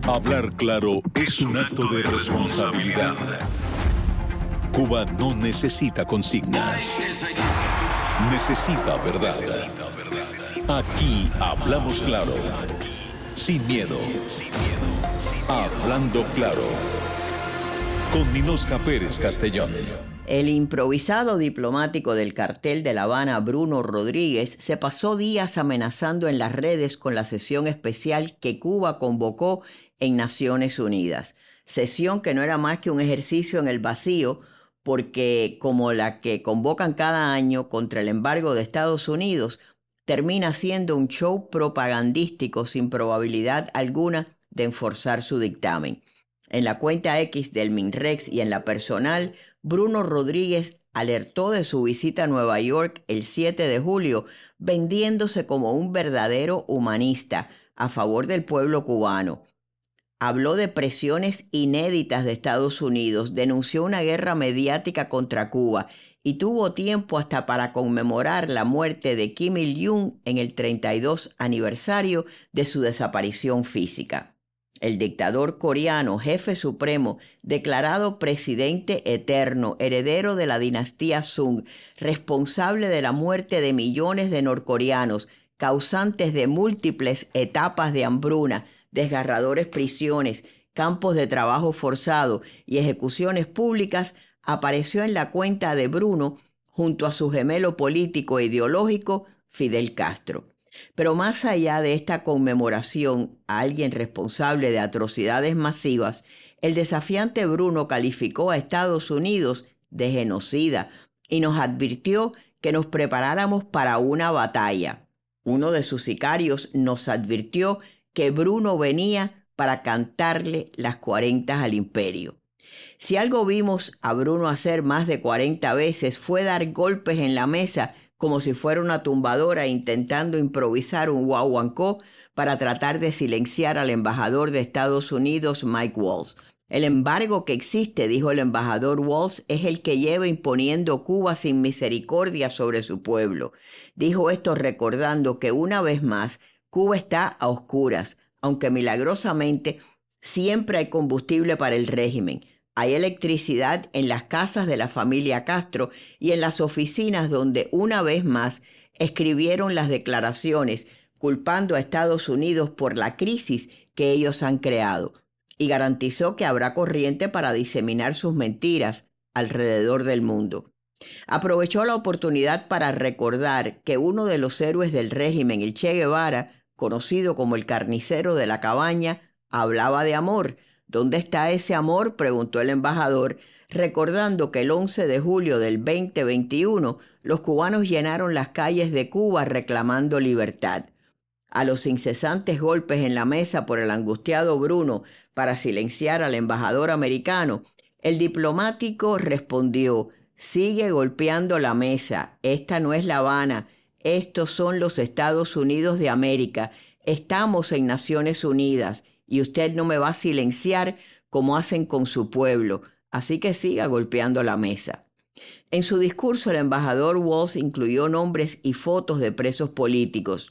Hablar claro es un acto de responsabilidad. Cuba no necesita consignas. Necesita verdad. Aquí hablamos claro. Sin miedo. Hablando claro. Con Ninosca Pérez Castellón. El improvisado diplomático del cartel de La Habana, Bruno Rodríguez, se pasó días amenazando en las redes con la sesión especial que Cuba convocó en Naciones Unidas. Sesión que no era más que un ejercicio en el vacío, porque como la que convocan cada año contra el embargo de Estados Unidos, termina siendo un show propagandístico sin probabilidad alguna de enforzar su dictamen. En la cuenta X del MINREX y en la personal, Bruno Rodríguez alertó de su visita a Nueva York el 7 de julio, vendiéndose como un verdadero humanista a favor del pueblo cubano. Habló de presiones inéditas de Estados Unidos, denunció una guerra mediática contra Cuba y tuvo tiempo hasta para conmemorar la muerte de Kim Il-jung en el 32 aniversario de su desaparición física. El dictador coreano, jefe supremo, declarado presidente eterno, heredero de la dinastía Sung, responsable de la muerte de millones de norcoreanos, causantes de múltiples etapas de hambruna, desgarradores prisiones, campos de trabajo forzado y ejecuciones públicas, apareció en la cuenta de Bruno junto a su gemelo político e ideológico, Fidel Castro. Pero más allá de esta conmemoración a alguien responsable de atrocidades masivas, el desafiante Bruno calificó a Estados Unidos de genocida y nos advirtió que nos preparáramos para una batalla. Uno de sus sicarios nos advirtió que Bruno venía para cantarle las 40 al imperio. Si algo vimos a Bruno hacer más de 40 veces fue dar golpes en la mesa como si fuera una tumbadora intentando improvisar un guaguancó para tratar de silenciar al embajador de Estados Unidos, Mike Waltz. El embargo que existe, dijo el embajador Waltz, es el que lleva imponiendo Cuba sin misericordia sobre su pueblo. Dijo esto recordando que una vez más Cuba está a oscuras, aunque milagrosamente siempre hay combustible para el régimen. Hay electricidad en las casas de la familia Castro y en las oficinas donde una vez más escribieron las declaraciones culpando a Estados Unidos por la crisis que ellos han creado y garantizó que habrá corriente para diseminar sus mentiras alrededor del mundo. Aprovechó la oportunidad para recordar que uno de los héroes del régimen, el Che Guevara, conocido como el carnicero de la cabaña, hablaba de amor. ¿Dónde está ese amor?, preguntó el embajador, recordando que el 11 de julio del 2021 los cubanos llenaron las calles de Cuba reclamando libertad. A los incesantes golpes en la mesa por el angustiado Bruno para silenciar al embajador americano, el diplomático respondió: sigue golpeando la mesa, esta no es La Habana, estos son los Estados Unidos de América, estamos en Naciones Unidas. Y usted no me va a silenciar como hacen con su pueblo, así que siga golpeando la mesa. En su discurso, el embajador Waltz incluyó nombres y fotos de presos políticos.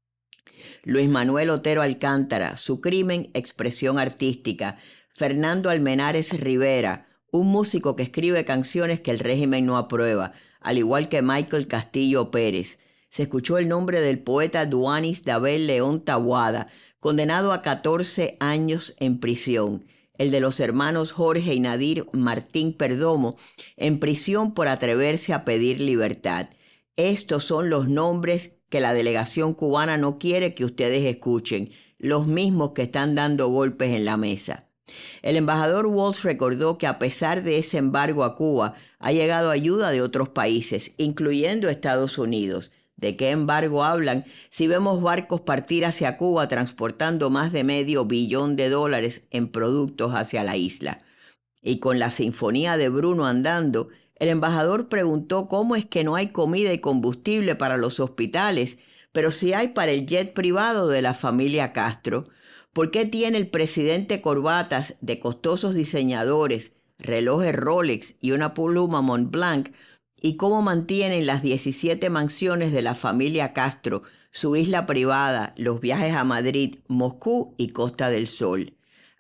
Luis Manuel Otero Alcántara, su crimen, expresión artística. Fernando Almenares Rivera, un músico que escribe canciones que el régimen no aprueba, al igual que Michael Castillo Pérez. Se escuchó el nombre del poeta Duanis Dabel León Taboada, condenado a 14 años en prisión, el de los hermanos Jorge y Nadir Martín Perdomo, en prisión por atreverse a pedir libertad. Estos son los nombres que la delegación cubana no quiere que ustedes escuchen, los mismos que están dando golpes en la mesa. El embajador Waltz recordó que a pesar de ese embargo a Cuba, ha llegado ayuda de otros países, incluyendo Estados Unidos. ¿De qué embargo hablan si vemos barcos partir hacia Cuba transportando más de $500 millones en productos hacia la isla? Y con la sinfonía de Bruno andando, el embajador preguntó cómo es que no hay comida y combustible para los hospitales, pero sí hay para el jet privado de la familia Castro. ¿Por qué tiene el presidente corbatas de costosos diseñadores, relojes Rolex y una pluma Montblanc? ¿Y cómo mantienen las 17 mansiones de la familia Castro, su isla privada, los viajes a Madrid, Moscú y Costa del Sol?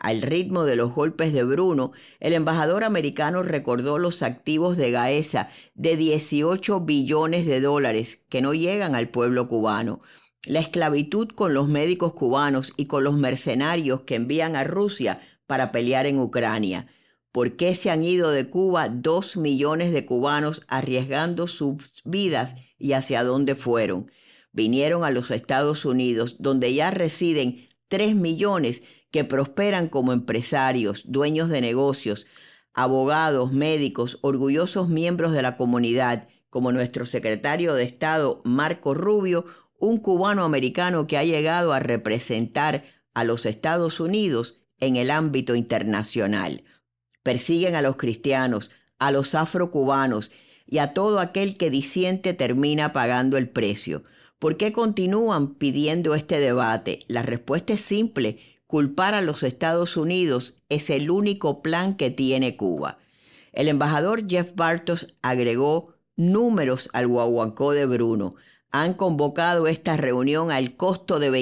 Al ritmo de los golpes de Bruno, el embajador americano recordó los activos de Gaesa de $18 billones que no llegan al pueblo cubano. La esclavitud con los médicos cubanos y con los mercenarios que envían a Rusia para pelear en Ucrania. ¿Por qué se han ido de Cuba 2 millones de cubanos arriesgando sus vidas y hacia dónde fueron? Vinieron a los Estados Unidos, donde ya residen 3 millones que prosperan como empresarios, dueños de negocios, abogados, médicos, orgullosos miembros de la comunidad, como nuestro secretario de Estado, Marco Rubio, un cubano-americano que ha llegado a representar a los Estados Unidos en el ámbito internacional. Persiguen a los cristianos, a los afrocubanos y a todo aquel que disiente termina pagando el precio. ¿Por qué continúan pidiendo este debate? La respuesta es simple: culpar a los Estados Unidos es el único plan que tiene Cuba. El embajador Jeff Bartos agregó números al guaguancó de Bruno. Han convocado esta reunión al costo de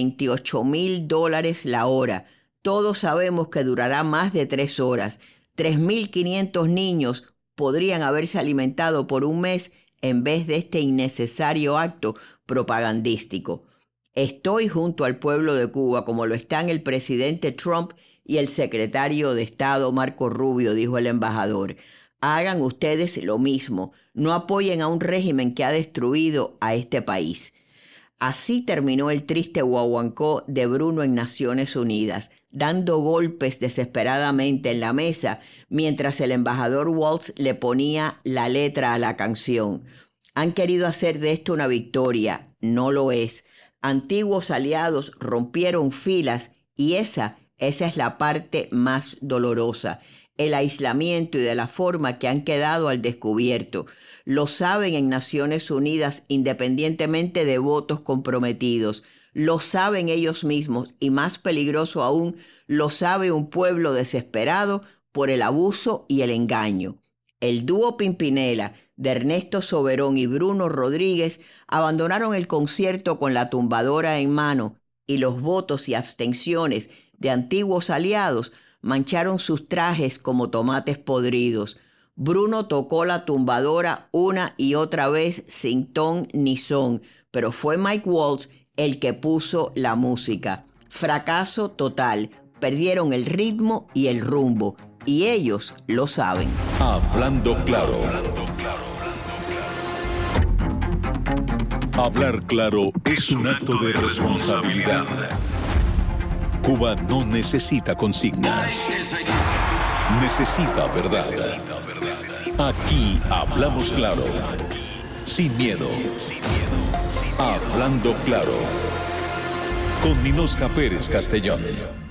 $28,000 la hora. Todos sabemos que durará más de 3 horas. 3.500 niños podrían haberse alimentado por un mes en vez de este innecesario acto propagandístico. Estoy junto al pueblo de Cuba, como lo están el presidente Trump y el secretario de Estado Marco Rubio, dijo el embajador. Hagan ustedes lo mismo. No apoyen a un régimen que ha destruido a este país. Así terminó el triste guaguancó de Bruno en Naciones Unidas, dando golpes desesperadamente en la mesa mientras el embajador Waltz le ponía la letra a la canción. Han querido hacer de esto una victoria. No lo es. Antiguos aliados rompieron filas y esa es la parte más dolorosa. El aislamiento y de la forma que han quedado al descubierto. Lo saben en Naciones Unidas independientemente de votos comprometidos. Lo saben ellos mismos y más peligroso aún, lo sabe un pueblo desesperado por el abuso y el engaño. El dúo Pimpinela de Ernesto Soberón y Bruno Rodríguez abandonaron el concierto con la tumbadora en mano y los votos y abstenciones de antiguos aliados mancharon sus trajes como tomates podridos. Bruno tocó la tumbadora una y otra vez sin ton ni son, pero fue Mike Waltz el que puso la música. Fracaso total. Perdieron el ritmo y el rumbo, y ellos lo saben. Hablando claro. Hablar claro es un acto de responsabilidad. Cuba no necesita consignas. Necesita verdad. Aquí hablamos claro. Sin miedo. Hablando claro. Con Ninosca Pérez Castellón.